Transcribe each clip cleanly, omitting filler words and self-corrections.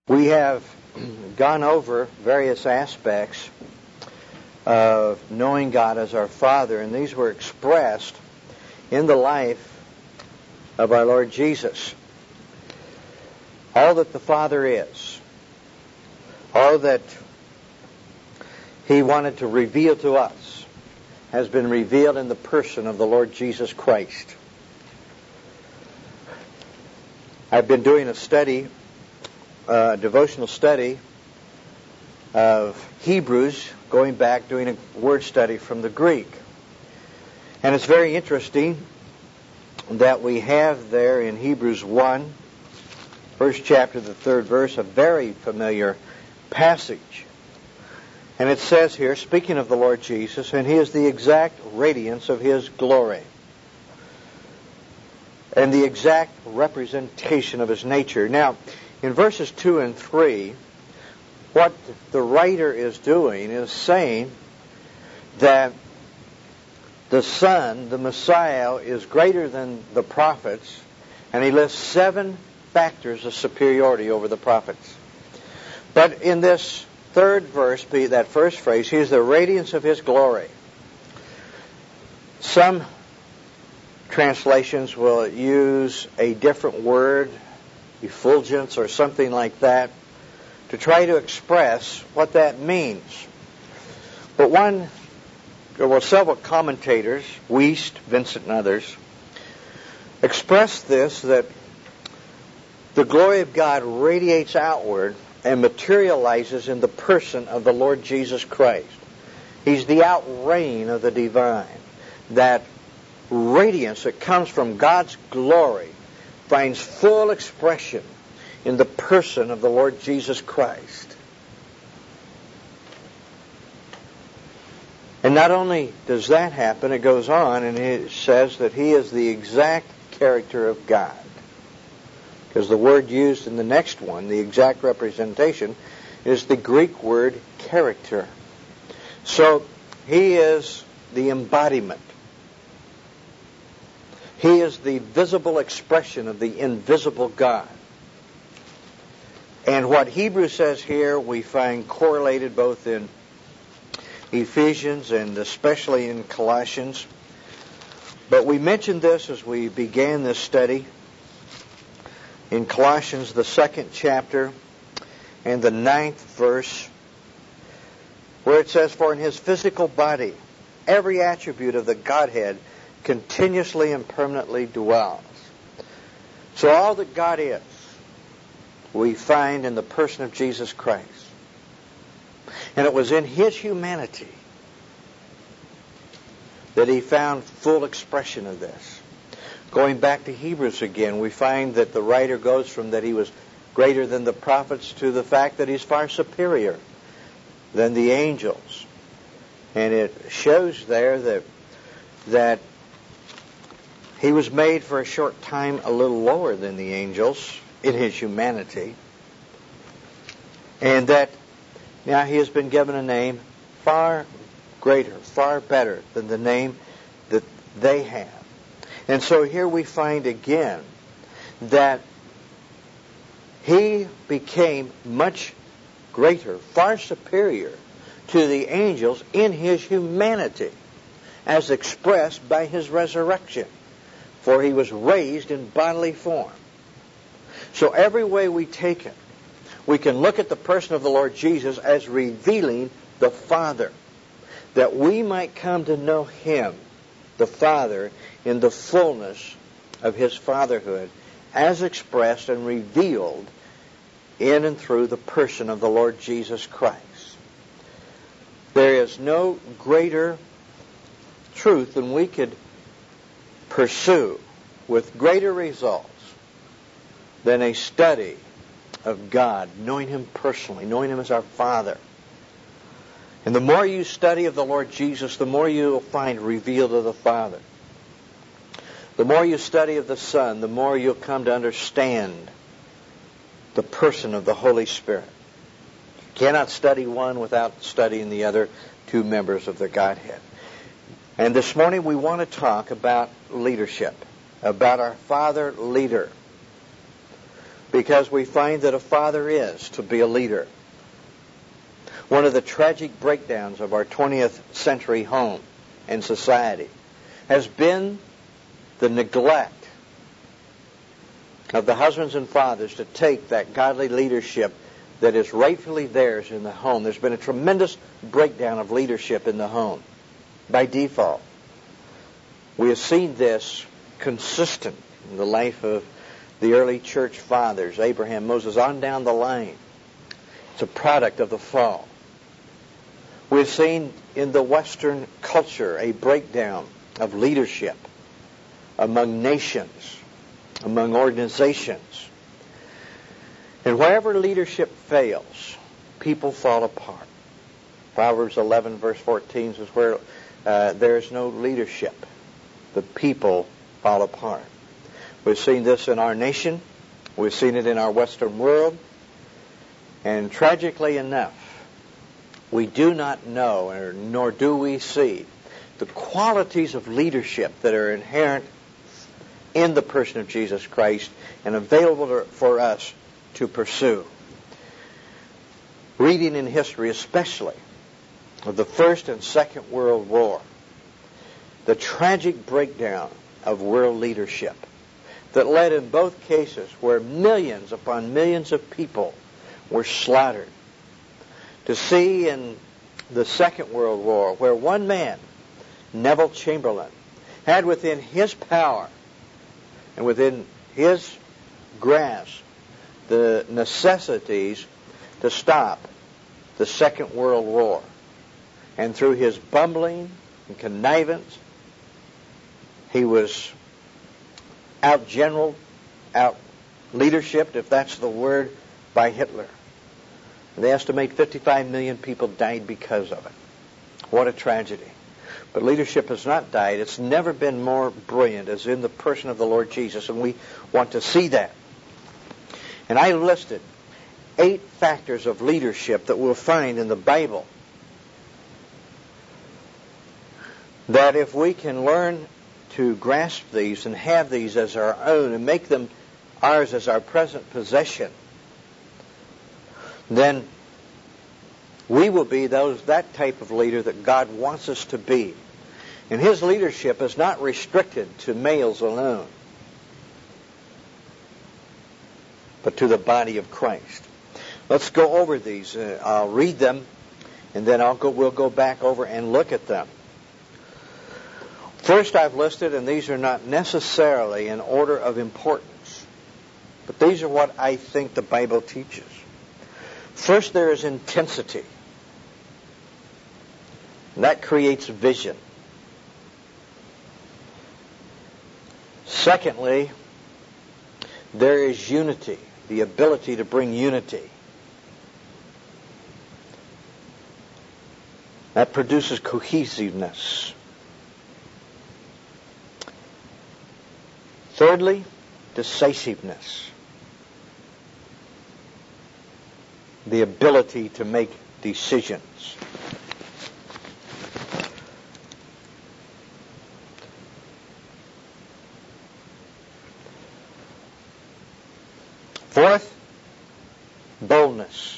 We have gone over various aspects of knowing God as our Father, and these were expressed in the life of our Lord Jesus. All that the Father is, all that He wanted to reveal to us, has been revealed in the person of the Lord Jesus Christ. I've been doing a devotional study of Hebrews, going back, doing a word study from the Greek. And it's very interesting that we have there in Hebrews 1, first chapter, the third verse, a very familiar passage. And it says here, speaking of the Lord Jesus, and He is the exact radiance of His glory, and the exact representation of His nature. Now, in verses 2 and 3, what the writer is doing is saying that the Son, the Messiah, is greater than the prophets, and he lists 7 factors of superiority over the prophets. But in this third verse, that first phrase, He is the radiance of His glory. Some translations will use a different word, effulgence or something like that, to try to express what that means. But several commentators, Wuest, Vincent, and others, express this, that the glory of God radiates outward and materializes in the person of the Lord Jesus Christ. He's the outreign of the divine. That radiance that comes from God's glory finds full expression in the person of the Lord Jesus Christ. And not only does that happen, it goes on and it says that He is the exact character of God. Because the word used in the next one, the exact representation, is the Greek word character. So He is the embodiment. He is the visible expression of the invisible God. And what Hebrews says here, we find correlated both in Ephesians and especially in Colossians. But we mentioned this as we began this study in Colossians, the 2nd chapter and the 9th verse, where it says, "For in His physical body every attribute of the Godhead continuously and permanently dwells." So all that God is, we find in the person of Jesus Christ. And it was in His humanity that He found full expression of this. Going back to Hebrews again, we find that the writer goes from that He was greater than the prophets to the fact that He's far superior than the angels. And it shows there that He was made for a short time a little lower than the angels in His humanity. And that now He has been given a name far greater, far better than the name that they have. And so here we find again that He became much greater, far superior to the angels in His humanity, as expressed by His resurrection. For He was raised in bodily form. So every way we take it, we can look at the person of the Lord Jesus as revealing the Father, that we might come to know Him, the Father, in the fullness of His fatherhood, as expressed and revealed in and through the person of the Lord Jesus Christ. There is no greater truth than we could pursue with greater results than a study of God, knowing Him personally, knowing Him as our Father. And the more you study of the Lord Jesus, the more you will find revealed of the Father. The more you study of the Son, the more you'll come to understand the person of the Holy Spirit. You cannot study one without studying the other two members of the Godhead. And this morning we want to talk about leadership, about our Father leader. because we find that a father is to be a leader. One of the tragic breakdowns of our 20th century home and society has been the neglect of the husbands and fathers to take that godly leadership that is rightfully theirs in the home. There's been a tremendous breakdown of leadership in the home by default. We have seen this consistent in the life of the early church fathers, Abraham, Moses, on down the line. It's a product of the fall. We've seen in the Western culture a breakdown of leadership among nations, among organizations. And wherever leadership fails, people fall apart. Proverbs 11, verse 14 says, where there is no leadership, the people fall apart. We've seen this in our nation. We've seen it in our Western world. And tragically enough, we do not know, nor do we see, the qualities of leadership that are inherent in the person of Jesus Christ and available for us to pursue. Reading in history, especially of the First and Second World War, the tragic breakdown of world leadership that led in both cases where millions upon millions of people were slaughtered. To see in the Second World War where one man, Neville Chamberlain, had within his power and within his grasp the necessities to stop the Second World War. And through his bumbling and connivance, he was out-generaled, out-leadershiped, if that's the word, by Hitler. They estimate 55 million people died because of it. What a tragedy. But leadership has not died. It's never been more brilliant as in the person of the Lord Jesus, and we want to see that. And I listed 8 factors of leadership that we'll find in the Bible that if we can learn to grasp these and have these as our own and make them ours as our present possession, then we will be that type of leader that God wants us to be. And His leadership is not restricted to males alone, but to the body of Christ. Let's go over these. I'll read them, and then we'll go back over and look at them. First, I've listed, and these are not necessarily in order of importance, but these are what I think the Bible teaches. First, there is intensity. That creates vision. Secondly, there is unity, the ability to bring unity. That produces cohesiveness. Thirdly, decisiveness. The ability to make decisions. Fourth, boldness.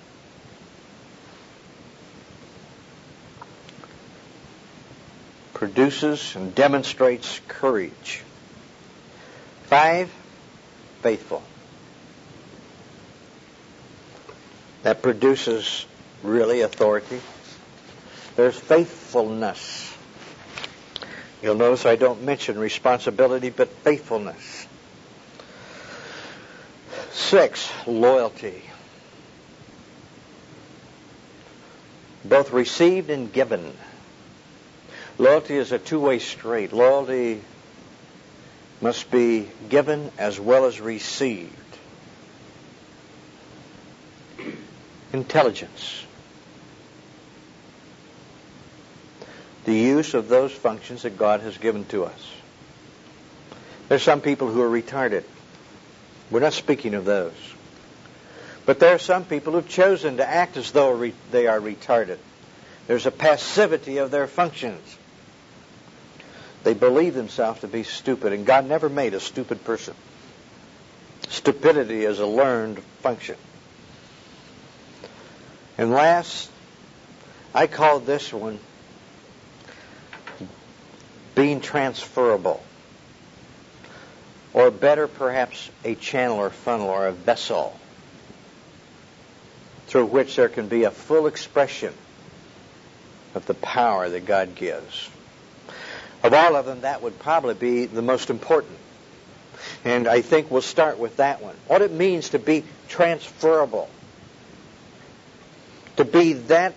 Produces and demonstrates courage. 5, faithful. That produces really authority. There's faithfulness. You'll notice I don't mention responsibility, but faithfulness. 6, loyalty. Both received and given. Loyalty is a two-way street. Loyalty must be given as well as received. Intelligence. The use of those functions that God has given to us. There's some people who are retarded. We're not speaking of those. But there are some people who've chosen to act as though they are retarded. There's a passivity of their functions. They believe themselves to be stupid, and God never made a stupid person. Stupidity is a learned function. And last, I call this one being transferable. Or better, perhaps, a channel or funnel or a vessel through which there can be a full expression of the power that God gives. Of all of them, that would probably be the most important. And I think we'll start with that one. What it means to be transferable. To be that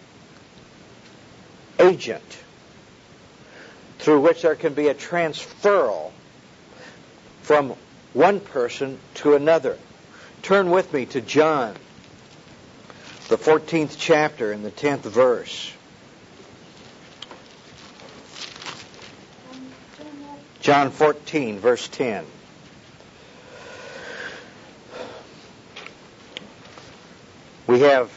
agent through which there can be a transferal from one person to another. Turn with me to John, the 14th chapter and the 10th verse. John 14, verse 10. We have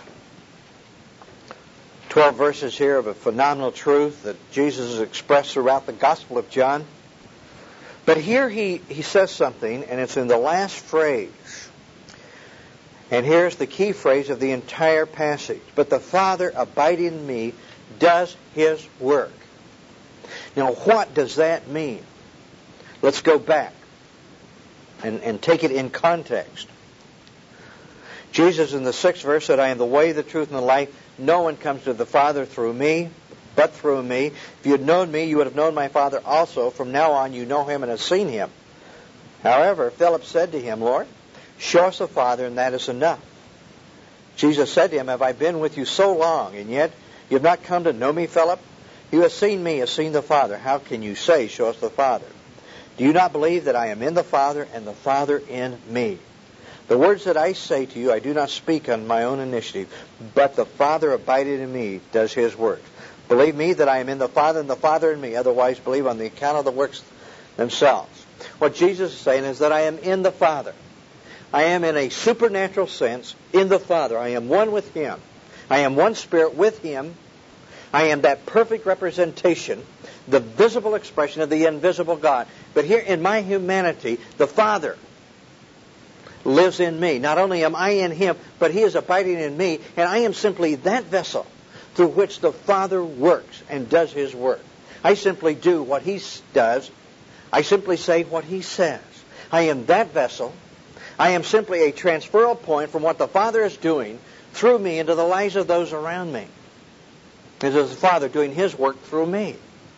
12 verses here of a phenomenal truth that Jesus has expressed throughout the Gospel of John. But here he says something, and it's in the last phrase. And here's the key phrase of the entire passage. But the Father abiding in me does His work. Now, what does that mean? Let's go back and take it in context. Jesus in the 6th verse said, I am the way, the truth, and the life. No one comes to the Father through me, but through me. If you had known me, you would have known my Father also. From now on you know Him and have seen Him. However, Philip said to Him, Lord, show us the Father, and that is enough. Jesus said to him, have I been with you so long, and yet you have not come to know me, Philip? You have seen me, have seen the Father. How can you say, show us the Father? Do you not believe that I am in the Father, and the Father in me? The words that I say to you, I do not speak on my own initiative, but the Father abiding in me does His work. Believe me that I am in the Father and the Father in me. Otherwise, believe on the account of the works themselves. What Jesus is saying is that I am in the Father. I am in a supernatural sense in the Father. I am one with Him. I am one Spirit with Him. I am that perfect representation, the visible expression of the invisible God. But here in my humanity, the Father lives in me. Not only am I in Him, but He is abiding in me, and I am simply that vessel through which the Father works and does His work. I simply do what He does. I simply say what He says. I am that vessel. I am simply a transferal point from what the Father is doing through me into the lives of those around me. It is the Father doing His work through me.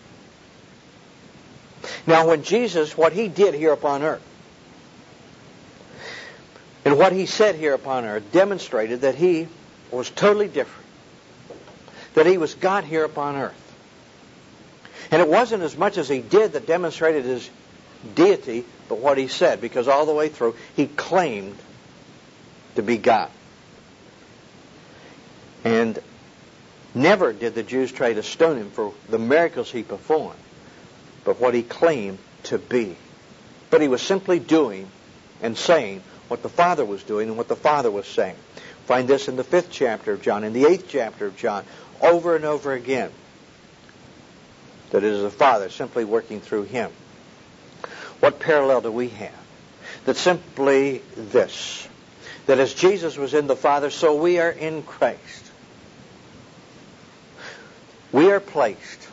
Now, when Jesus, what He did here upon earth, and what He said here upon earth demonstrated that He was totally different. That He was God here upon earth. And it wasn't as much as He did that demonstrated His deity, but what He said, because all the way through He claimed to be God. And never did the Jews try to stone Him for the miracles He performed, but what He claimed to be. But He was simply doing and saying what the Father was doing and what the Father was saying. Find this in the 5th chapter of John, in the 8th chapter of John, over and over again. That it is the Father simply working through Him. What parallel do we have? That simply this. That as Jesus was in the Father, so we are in Christ. We are placed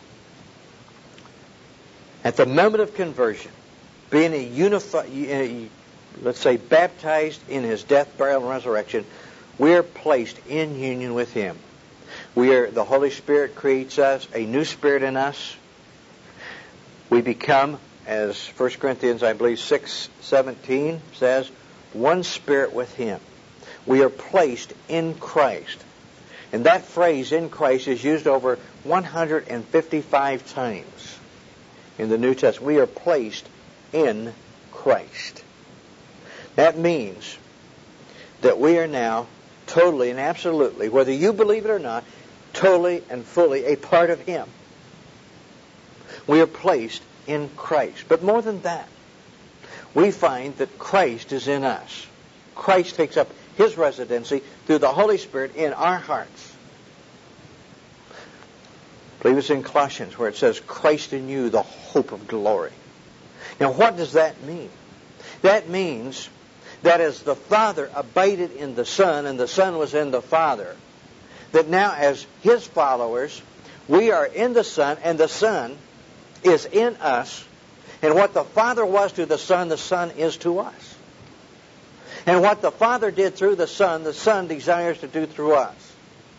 at the moment of conversion, being a unified, let's say, baptized in His death, burial, and resurrection. We are placed in union with Him. The Holy Spirit creates us, a new spirit in us. We become, as 1 Corinthians, I believe, 6:17 says, one spirit with Him. We are placed in Christ. And that phrase, in Christ, is used over 155 times in the New Testament. We are placed in Christ. That means that we are now totally and absolutely, whether you believe it or not, totally and fully a part of Him. We are placed in Christ. But more than that, we find that Christ is in us. Christ takes up His residency through the Holy Spirit in our hearts. I believe it's in Colossians where it says, Christ in you, the hope of glory. Now, what does that mean? That means that as the Father abided in the Son and the Son was in the Father, that now as His followers, we are in the Son and the Son is in us. And what the Father was to the Son is to us. And what the Father did through the Son desires to do through us.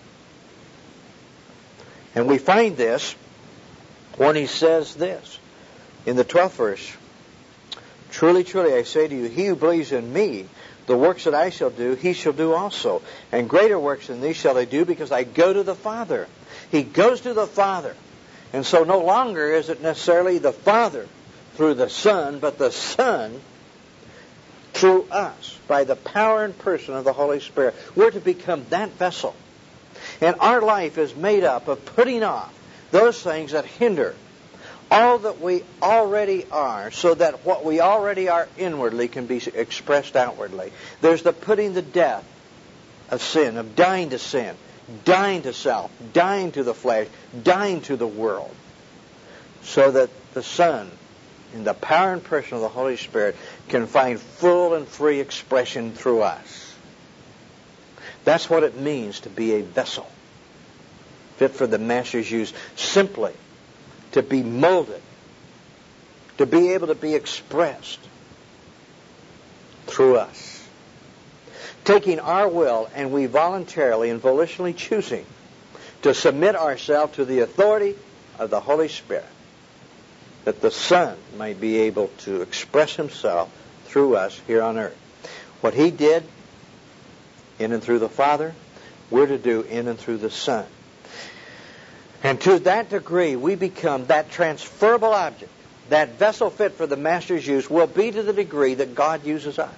And we find this when He says this in the 12th verse. Truly, truly, I say to you, he who believes in me, the works that I shall do, he shall do also. And greater works than these shall I do, because I go to the Father. He goes to the Father. And so no longer is it necessarily the Father through the Son, but the Son through us, by the power and person of the Holy Spirit. We're to become that vessel. And our life is made up of putting off those things that hinder all that we already are, so that what we already are inwardly can be expressed outwardly. There's the putting to death of sin, of dying to sin, dying to self, dying to the flesh, dying to the world, so that the Son, in the power and person of the Holy Spirit, can find full and free expression through us. That's what it means to be a vessel, fit for the Master's use, simply to be molded, to be able to be expressed through us. Taking our will, and we voluntarily and volitionally choosing to submit ourselves to the authority of the Holy Spirit, that the Son might be able to express Himself through us here on earth. What He did in and through the Father, we're to do in and through the Son. And to that degree, we become that transferable object, that vessel fit for the Master's use, will be to the degree that God uses us.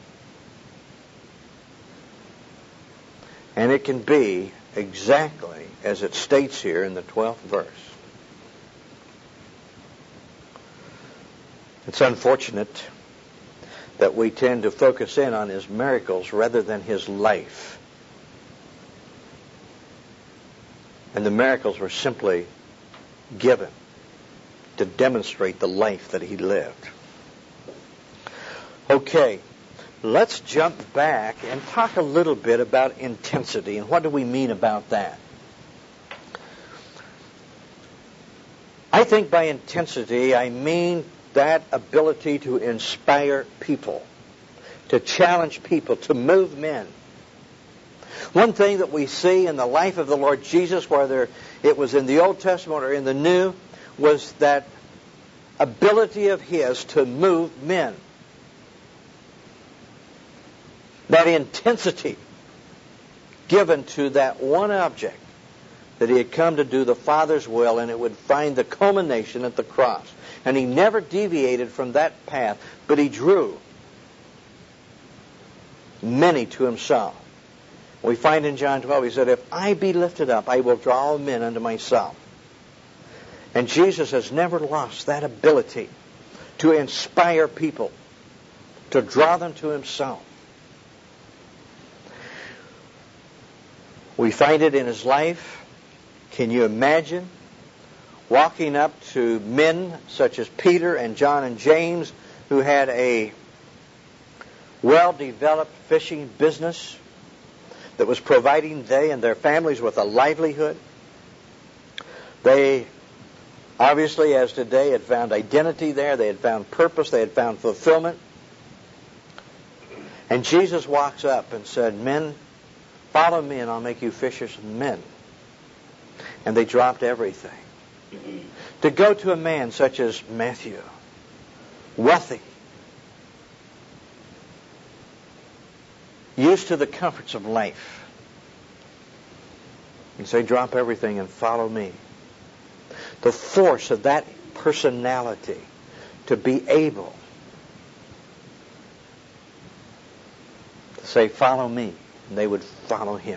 And it can be exactly as it states here in the 12th verse. It's unfortunate that we tend to focus in on His miracles rather than His life. And the miracles were simply given to demonstrate the life that He lived. Okay, let's jump back and talk a little bit about intensity. And what do we mean about that? I think by intensity, I mean that ability to inspire people, to challenge people, to move men. One thing that we see in the life of the Lord Jesus, whether it was in the Old Testament or in the New, was that ability of His to move men. That intensity given to that one object, that He had come to do the Father's will, and it would find the culmination at the cross. And He never deviated from that path, but He drew many to Himself. We find in John 12, He said, if I be lifted up, I will draw all men unto myself. And Jesus has never lost that ability to inspire people, to draw them to Himself. We find it in His life. Can you imagine walking up to men such as Peter and John and James, who had a well-developed fishing business that was providing they and their families with a livelihood? They, obviously, as today, had found identity there. They had found purpose. They had found fulfillment. And Jesus walks up and said, men, follow me and I'll make you fishers of men. And they dropped everything to go to a man such as Matthew, wealthy, used to the comforts of life. And say, drop everything and follow me. The force of that personality to be able to say, follow me, and they would follow Him.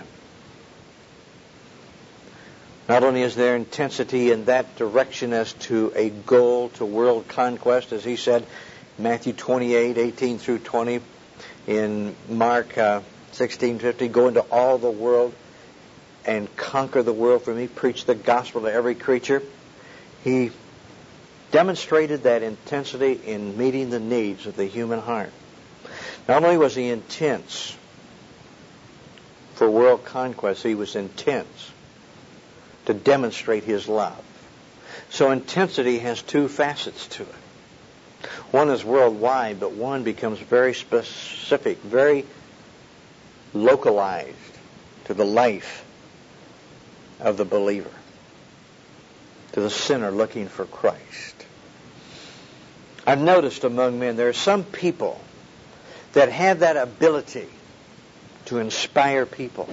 Not only is there intensity in that direction as to a goal to world conquest, as He said, Matthew 28, 18 through 20, in Mark 16:50, go into all the world and conquer the world for me, preach the gospel to every creature. He demonstrated that intensity in meeting the needs of the human heart. Not only was he intense for world conquest, he was intense to demonstrate his love. So intensity has two facets to it. One is worldwide, but one becomes very specific, very localized to the life of the believer, to the sinner looking for Christ. I've noticed among men there are some people that have that ability to inspire people.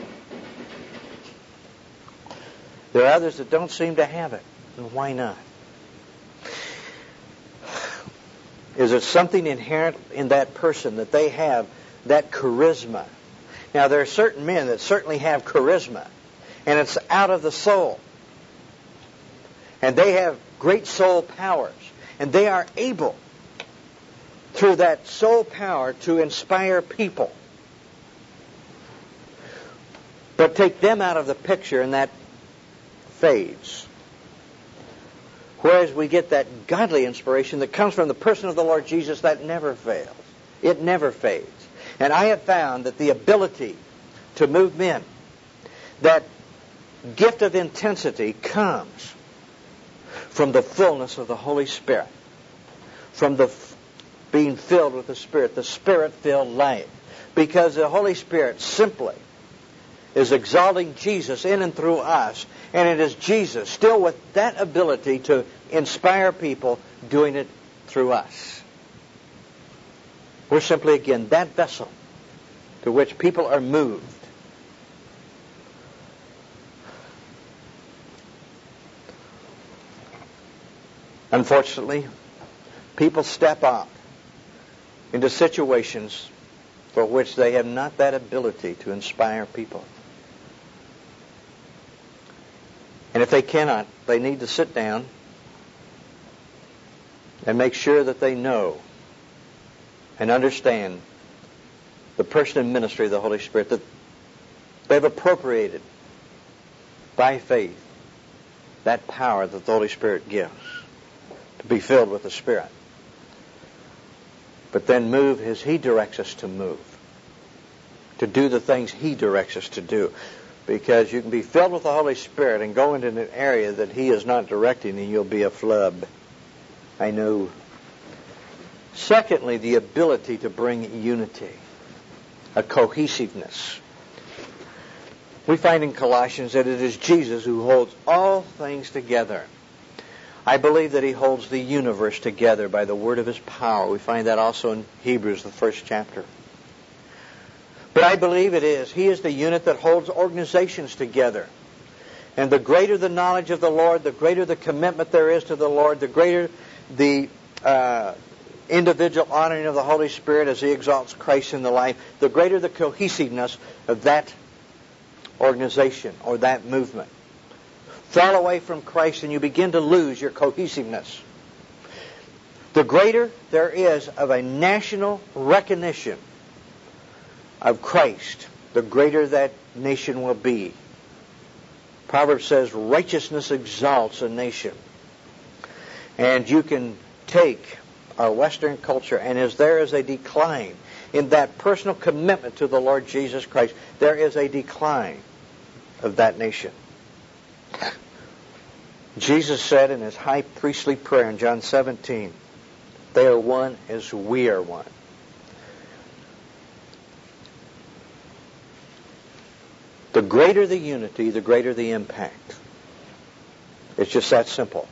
There are others that don't seem to have it. And why not? Is it something inherent in that person that they have that charisma? Now, there are certain men that certainly have charisma, and it's out of the soul. And they have great soul powers, and they are able, through that soul power, to inspire people. But take them out of the picture, and that fades. Whereas we get that godly inspiration that comes from the person of the Lord Jesus, that never fails. It never fades. And I have found that the ability to move men, that gift of intensity, comes from the fullness of the Holy Spirit, from the being filled with the Spirit-filled life. Because the Holy Spirit simply is exalting Jesus in and through us, and it is Jesus, still with that ability to inspire people, doing it through us. We're simply, again, that vessel to which people are moved. Unfortunately, people step out into situations for which they have not that ability to inspire people. And if they cannot, they need to sit down and make sure that they know and understand the person and ministry of the Holy Spirit, that they've appropriated by faith that power that the Holy Spirit gives to be filled with the Spirit. But then move as He directs us to move, to do the things He directs us to do. Because you can be filled with the Holy Spirit and go into an area that He is not directing, and you'll be a flub. I know. Secondly, the ability to bring unity, a cohesiveness. We find in Colossians that it is Jesus who holds all things together. I believe that He holds the universe together by the word of His power. We find that also in Hebrews, the 1st chapter. But I believe it is. He is the unit that holds organizations together. And the greater the knowledge of the Lord, the greater the commitment there is to the Lord, the greater the individual honoring of the Holy Spirit as He exalts Christ in the life, the greater the cohesiveness of that organization or that movement. Fall away from Christ and you begin to lose your cohesiveness. The greater there is of a national recognition of Christ, the greater that nation will be. Proverbs says, righteousness exalts a nation. And you can take our Western culture, and as there is a decline in that personal commitment to the Lord Jesus Christ, there is a decline of that nation. Jesus said in His high priestly prayer in John 17, they are one as we are one. The greater the unity, the greater the impact. It's just that simple.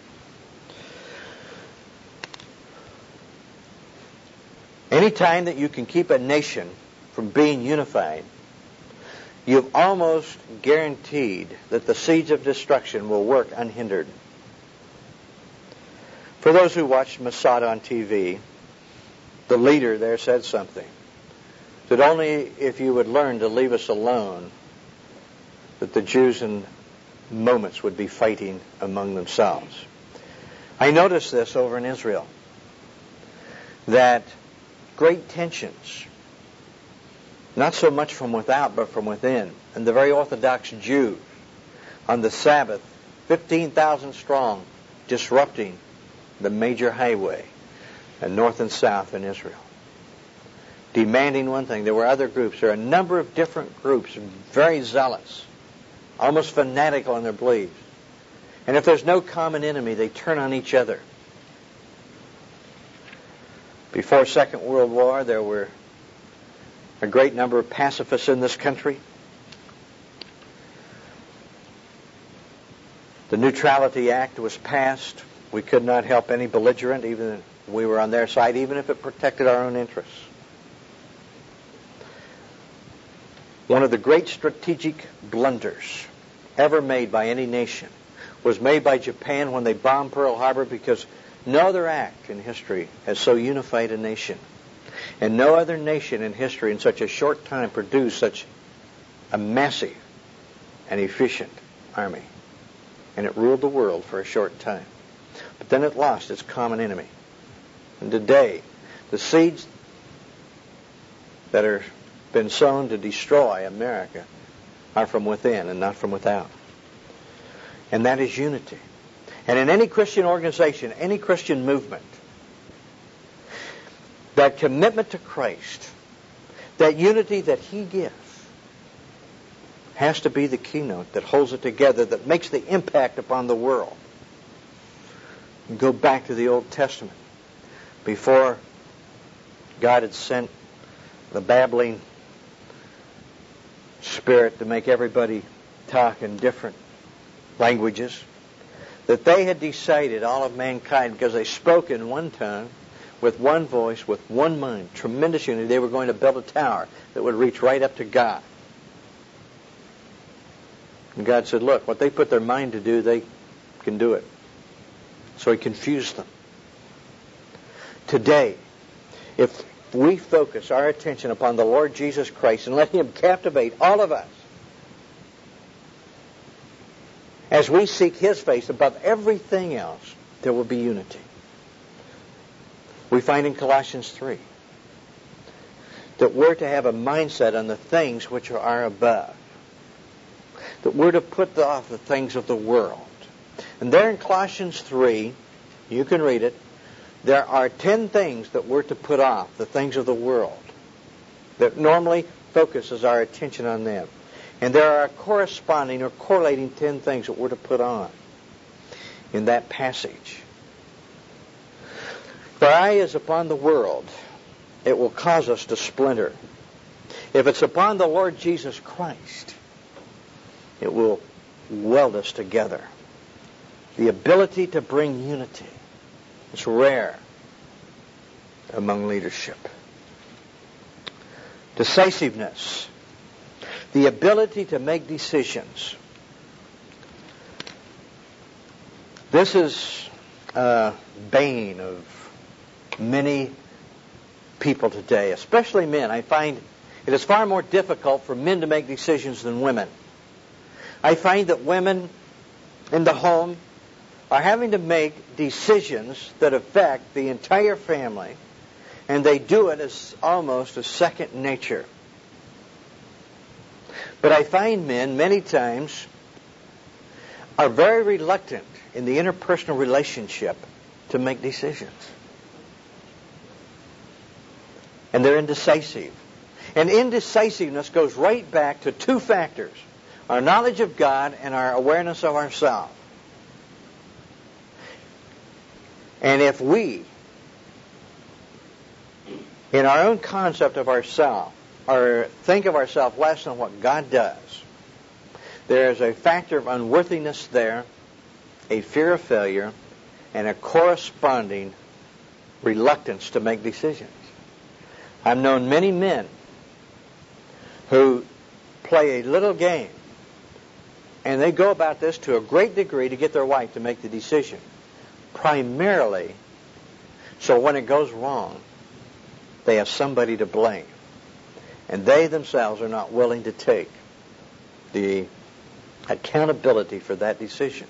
Any time that you can keep a nation from being unified, you've almost guaranteed that the seeds of destruction will work unhindered. For those who watched Mossad on TV, the leader there said something. That only if you would learn to leave us alone, that the Jews in moments would be fighting among themselves. I noticed this over in Israel, that great tensions, not so much from without, but from within. And the very Orthodox Jews, on the Sabbath, 15,000 strong, disrupting the major highway, north and south in Israel. demanding one thing. There were other groups. There are a number of different groups, very zealous, almost fanatical in their beliefs. And if there's no common enemy, they turn on each other. Before Second World War, there were a great number of pacifists in this country. The Neutrality Act was passed. We could not help any belligerent, even if we were on their side, even if it protected our own interests. One of the great strategic blunders ever made by any nation was made by Japan when they bombed Pearl Harbor, because no other act in history has so unified a nation. And no other nation in history in such a short time produced such a massive and efficient army. And it ruled the world for a short time. But then it lost its common enemy. And today, the seeds that are been sown to destroy America are from within and not from without. And that is unity. And in any Christian organization, any Christian movement, that commitment to Christ, that unity that He gives, has to be the keynote that holds it together, that makes the impact upon the world. And go back to the Old Testament. Before God had sent the babbling spirit to make everybody talk in different languages, that they had decided, all of mankind, because they spoke in one tongue, with one voice, with one mind, tremendous unity, they were going to build a tower that would reach right up to God. And God said, look, what they put their mind to do, they can do it. So He confused them. Today, if we focus our attention upon the Lord Jesus Christ and let Him captivate all of us, as we seek His face above everything else, there will be unity. We find in Colossians 3 that we're to have a mindset on the things which are above, that we're to put off the things of the world. And there in Colossians 3, you can read it, there are 10 things that we're to put off, the things of the world, that normally focuses our attention on them. And there are corresponding or correlating 10 things that we're to put on in that passage. If our eye is upon the world, it will cause us to splinter. If it's upon the Lord Jesus Christ, it will weld us together. The ability to bring unity is rare among leadership. Decisiveness. The ability to make decisions. This is a bane of many people today, especially men. I find it is far more difficult for men to make decisions than women. I find that women in the home are having to make decisions that affect the entire family, and they do it as almost a second nature. But I find men many times are very reluctant in the interpersonal relationship to make decisions. And they're indecisive. And indecisiveness goes right back to 2 factors: our knowledge of God and our awareness of ourselves. And if we, in our own concept of ourselves, or think of ourselves less than what God does, there is a factor of unworthiness there, a fear of failure, and a corresponding reluctance to make decisions. I've known many men who play a little game, and they go about this to a great degree to get their wife to make the decision, primarily so when it goes wrong, they have somebody to blame. And they themselves are not willing to take the accountability for that decision.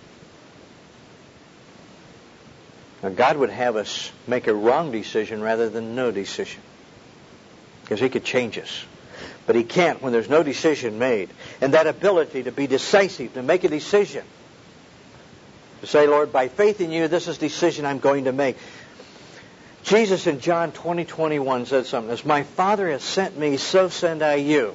Now, God would have us make a wrong decision rather than no decision, because He could change us. But He can't when there's no decision made. And that ability to be decisive, to make a decision, to say, Lord, by faith in You, this is the decision I'm going to make. Jesus in John 20:21 said something. As my Father has sent me, so send I you.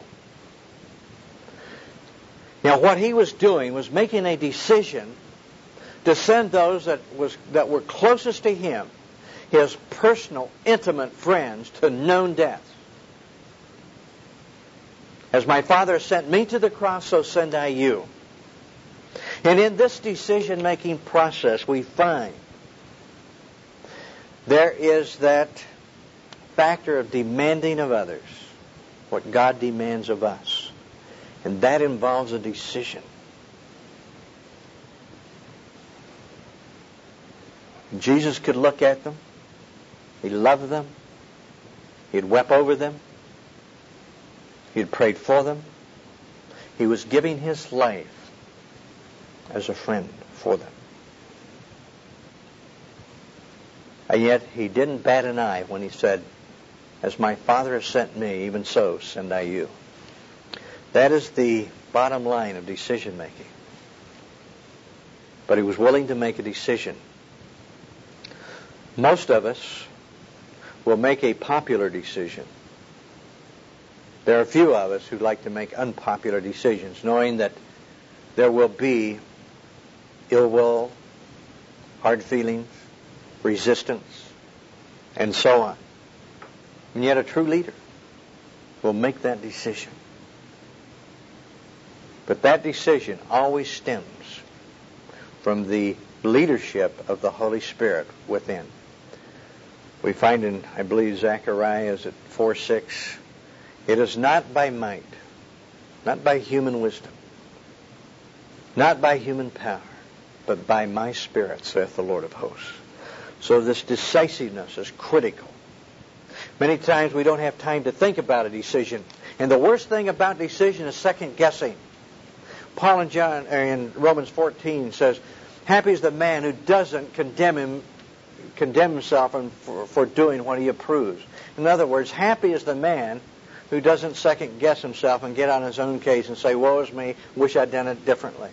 Now what he was doing was making a decision to send those that were closest to him, his personal, intimate friends, to known death. As my Father sent me to the cross, so send I you. And in this decision-making process, we find there is that factor of demanding of others what God demands of us. And that involves a decision. Jesus could look at them. He loved them. He had wept over them. He had prayed for them. He was giving his life as a friend for them. And yet he didn't bat an eye when he said, as my Father has sent me, even so send I you. That is the bottom line of decision making. But he was willing to make a decision. Most of us will make a popular decision. There are a few of us who like to make unpopular decisions, knowing that there will be ill will, hard feelings, resistance, and so on. And yet a true leader will make that decision. But that decision always stems from the leadership of the Holy Spirit within. We find in, I believe, Zechariah is at 4:6, it is not by might, not by human wisdom, not by human power, but by my Spirit, saith the Lord of hosts. So this decisiveness is critical. Many times we don't have time to think about a decision. And the worst thing about decision is second guessing. Paul in Romans 14 says, happy is the man who doesn't condemn himself for doing what he approves. In other words, happy is the man who doesn't second guess himself and get on his own case and say, woe is me, wish I'd done it differently.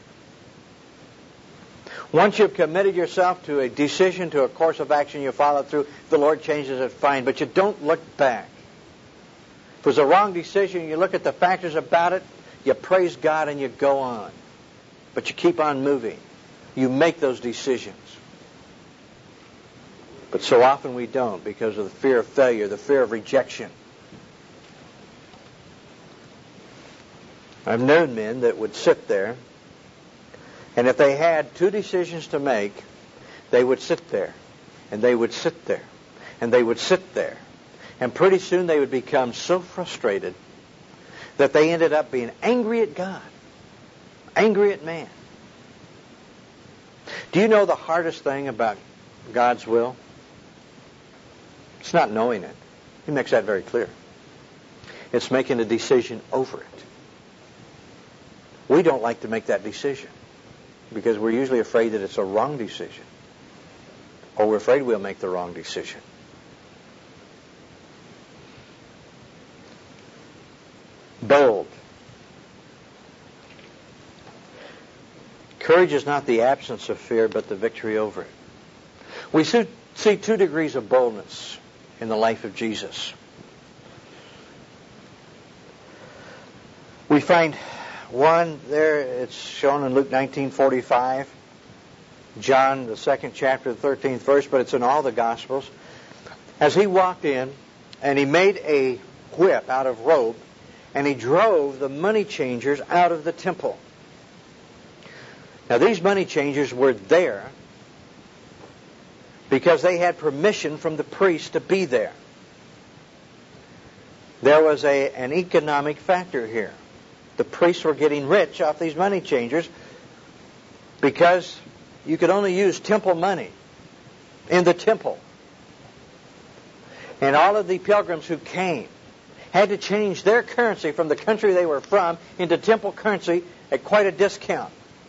Once you've committed yourself to a decision, to a course of action, you follow through, if the Lord changes it, fine, but you don't look back. If it was a wrong decision, you look at the factors about it, you praise God and you go on. But you keep on moving. You make those decisions. But so often we don't because of the fear of failure, the fear of rejection. I've known men that would sit there, and if they had two decisions to make, they would sit there, and they would sit there, and they would sit there. And pretty soon they would become so frustrated that they ended up being angry at God, angry at man. Do you know the hardest thing about God's will? It's not knowing it. He makes that very clear. It's making a decision over it. We don't like to make that decision because we're usually afraid that it's a wrong decision, or we're afraid we'll make the wrong decision. Bold. Courage is not the absence of fear, but the victory over it. We see 2 degrees of boldness in the life of Jesus. We find one there, it's shown in Luke 19:45, John, the 2nd chapter, the 13th verse, but it's in all the Gospels. As he walked in, and he made a whip out of rope, and he drove the money changers out of the temple. Now these money changers were there because they had permission from the priest to be there. There was an economic factor here. The priests were getting rich off these money changers because you could only use temple money in the temple. And all of the pilgrims who came had to change their currency from the country they were from into temple currency at quite a discount.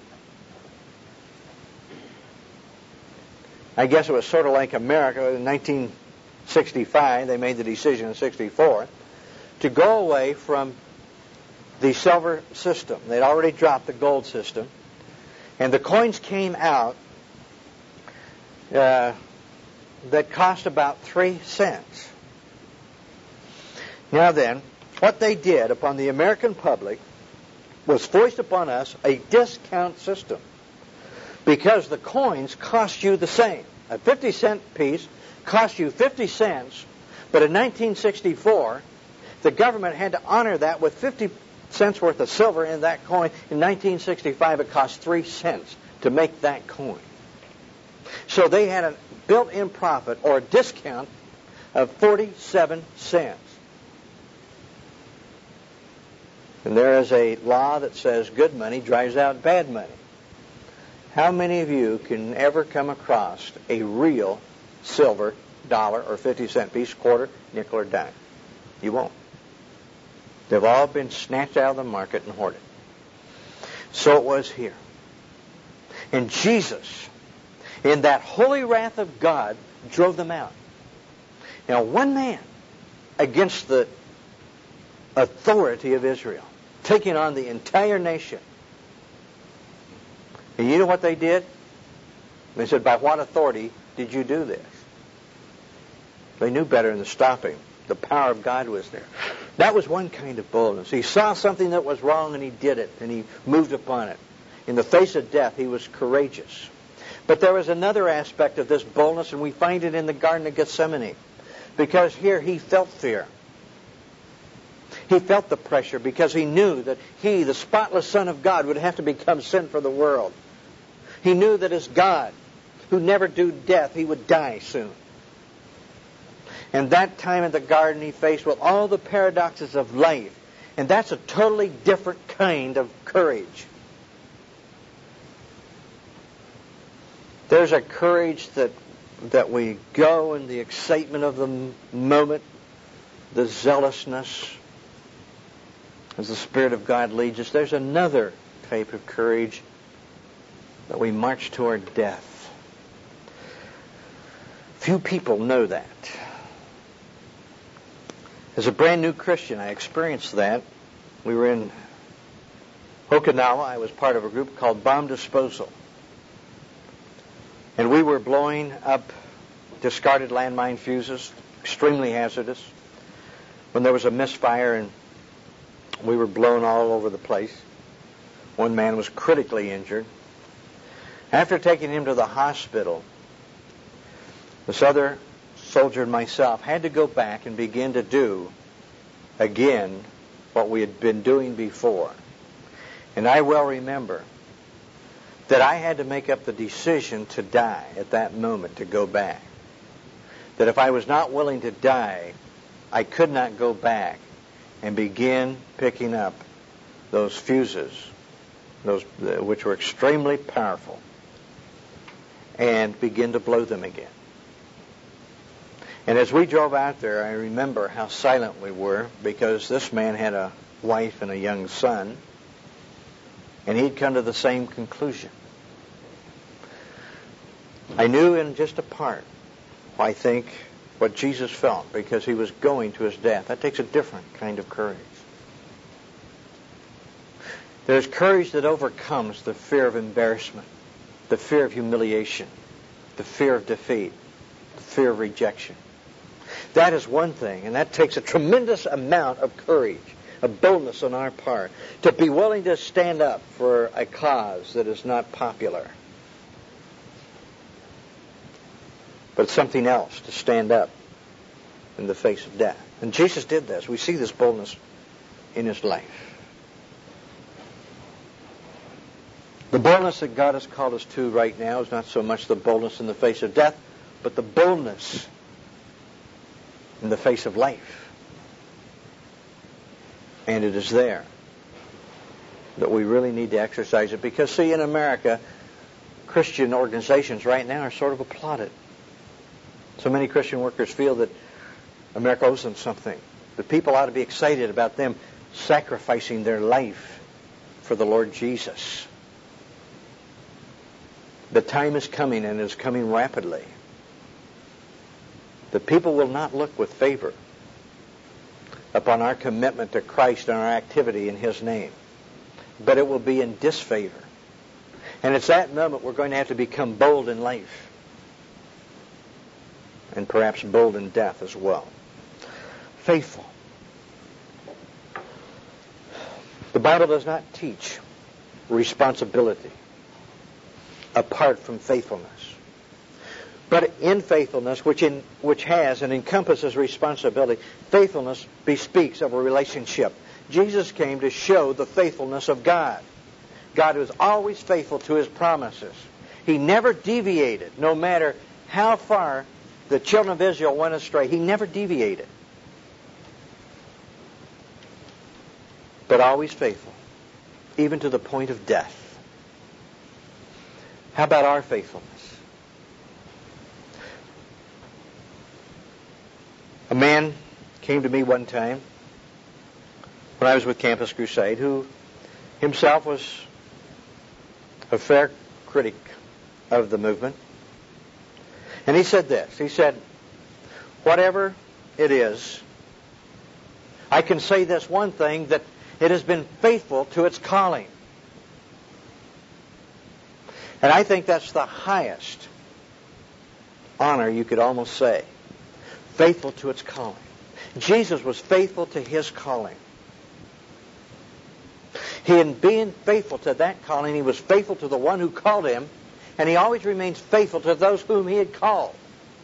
I guess it was sort of like America in 1965. They made the decision in 64 to go away from the silver system. They'd already dropped the gold system. And the coins came out that cost about 3 cents. Now then, what they did upon the American public was foist upon us a discount system, because the coins cost you the same. A 50-cent piece cost you 50 cents, but in 1964, the government had to honor that with 50 cents worth of silver in that coin. In 1965, it cost 3 cents to make that coin. So they had a built-in profit or a discount of 47 cents. And there is a law that says good money drives out bad money. How many of you can ever come across a real silver dollar or 50-cent piece, quarter, nickel, or dime? You won't. They've all been snatched out of the market and hoarded. So it was here. And Jesus, in that holy wrath of God, drove them out. Now, one man against the authority of Israel, taking on the entire nation. And you know what they did? They said, by what authority did you do this? They knew better than to stop him. The power of God was there. That was one kind of boldness. He saw something that was wrong and he did it, and he moved upon it. In the face of death, he was courageous. But there was another aspect of this boldness, and we find it in the Garden of Gethsemane. Because here he felt fear. He felt the pressure because he knew that he, the spotless Son of God, would have to become sin for the world. He knew that as God, who never knew death, he would die soon. And that time in the garden he faced with all the paradoxes of life. And that's a totally different kind of courage. There's a courage that we go in the excitement of the moment, the zealousness, as the Spirit of God leads us. There's another type of courage that we march toward death. Few people know that. As a brand new Christian, I experienced that. We were in Okinawa. I was part of a group called Bomb Disposal. And we were blowing up discarded landmine fuses, extremely hazardous, when there was a misfire and we were blown all over the place. One man was critically injured. After taking him to the hospital, this other soldier and myself had to go back and begin to do again what we had been doing before. And I well remember that I had to make up the decision to die at that moment, to go back. That if I was not willing to die, I could not go back and begin picking up those fuses, which were extremely powerful, and begin to blow them again. And as we drove out there, I remember how silent we were, because this man had a wife and a young son, and he'd come to the same conclusion. I knew in just a part, I think, what Jesus felt, because he was going to his death. That takes a different kind of courage. There's courage that overcomes the fear of embarrassment, the fear of humiliation, the fear of defeat, the fear of rejection. That is one thing, and that takes a tremendous amount of courage, of boldness on our part, to be willing to stand up for a cause that is not popular. But it's something else to stand up in the face of death. And Jesus did this. We see this boldness in his life. The boldness that God has called us to right now is not so much the boldness in the face of death, but the boldness in the face of life. And it is there that we really need to exercise it. Because, see, in America, Christian organizations right now are sort of applauded. So many Christian workers feel that America owes them something. That people ought to be excited about them sacrificing their life for the Lord Jesus. The time is coming, and it is coming rapidly. The people will not look with favor upon our commitment to Christ and our activity in his name. But it will be in disfavor. And it's that moment we're going to have to become bold in life. and perhaps bold in death as well. Faithful. The Bible does not teach responsibility apart from faithfulness. But in faithfulness, which has and encompasses responsibility, faithfulness bespeaks of a relationship. Jesus came to show the faithfulness of God. God was always faithful to His promises. He never deviated, no matter how far the children of Israel went astray. He never deviated. But always faithful, even to the point of death. How about our faithfulness? A man came to me one time when I was with Campus Crusade, who himself was a fair critic of the movement. And he said this. He said, whatever it is, I can say this one thing, that it has been faithful to its calling. And I think that's the highest honor you could almost say. Faithful to its calling. Jesus was faithful to His calling. In being faithful to that calling, He was faithful to the one who called Him, and He always remains faithful to those whom He had called.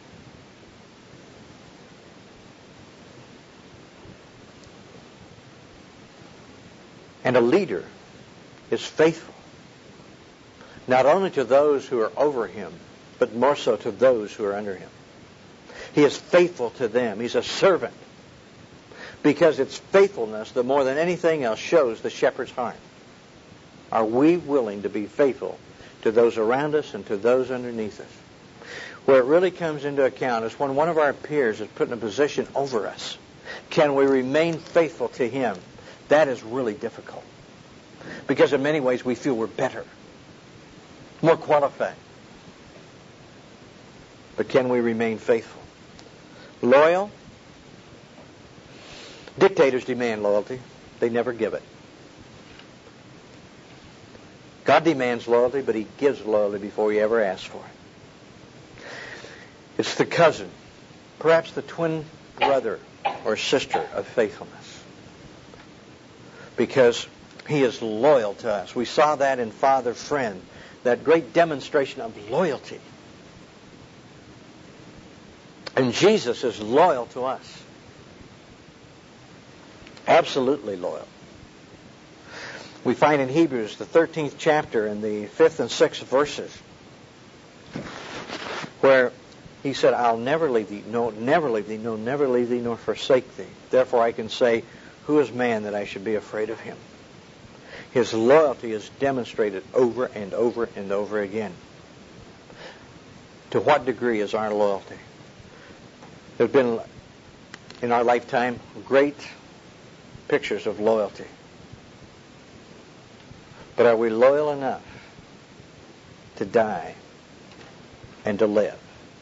And a leader is faithful, not only to those who are over him, but more so to those who are under him. He is faithful to them. He's a servant, because it's faithfulness that more than anything else shows the shepherd's heart. Are we willing to be faithful to those around us and to those underneath us? Where it really comes into account is when one of our peers is put in a position over us. Can we remain faithful to him? That is really difficult, because in many ways we feel we're better, more qualified. But can we remain faithful? Loyal? Dictators demand loyalty. They never give it. God demands loyalty, but He gives loyalty before He ever asks for it. It's the cousin, perhaps the twin brother or sister of faithfulness, because he is loyal to us. We saw that in Father Friend, that great demonstration of loyalty. And Jesus is loyal to us. Absolutely loyal. We find in Hebrews, the 13th chapter, in the 5th and 6th verses, where He said, I'll never leave thee, no, never leave thee, no, never leave thee, nor forsake thee. Therefore I can say, who is man that I should be afraid of him? His loyalty is demonstrated over and over and over again. To what degree is our loyalty? There have been, in our lifetime, great pictures of loyalty. But are we loyal enough to die and to live?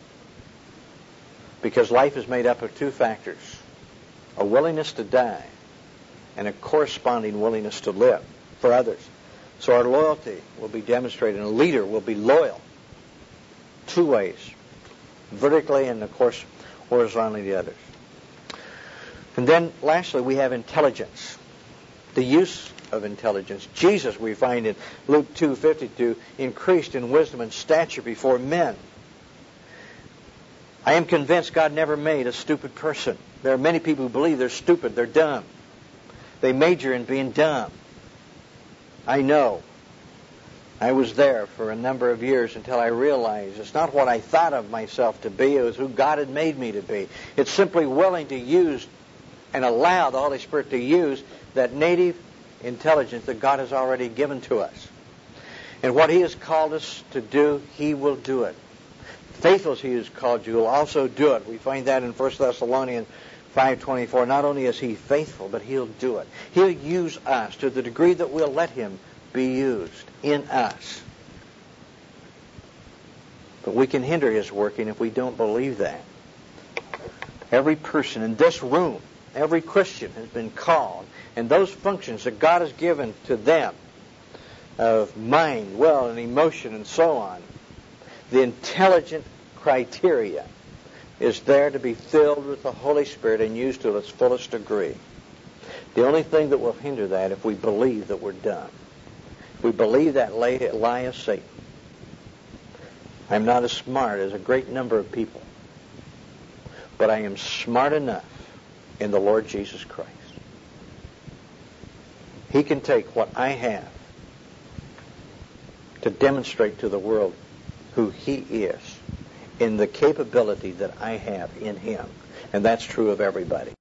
Because life is made up of two factors: a willingness to die and a corresponding willingness to live for others. So our loyalty will be demonstrated, and a leader will be loyal two ways: vertically and, of course, horizontally to others. And then, lastly, we have intelligence. The use of intelligence. Jesus, we find in Luke 2:52, increased in wisdom and stature before men. I am convinced God never made a stupid person. There are many people who believe they're stupid, they're dumb. They major in being dumb. I know. I was there for a number of years until I realized it's not what I thought of myself to be, it was who God had made me to be. It's simply willing to use and allow the Holy Spirit to use that native intelligence that God has already given to us. And what He has called us to do, He will do it. Faithful as He has called you, will also do it. We find that in 1 Thessalonians 5:24. Not only is He faithful, but He'll do it. He'll use us to the degree that we'll let Him be used in us. But we can hinder His working if we don't believe that. Every person in this room, every Christian has been called, and those functions that God has given to them of mind, will, and emotion, and so on, the intelligent criteria is there to be filled with the Holy Spirit and used to its fullest degree. The only thing that will hinder that if we believe that we're done. If we believe that lie of Satan. I'm not as smart as a great number of people, but I am smart enough in the Lord Jesus Christ. He can take what I have to demonstrate to the world who He is in the capability that I have in Him. And that's true of everybody.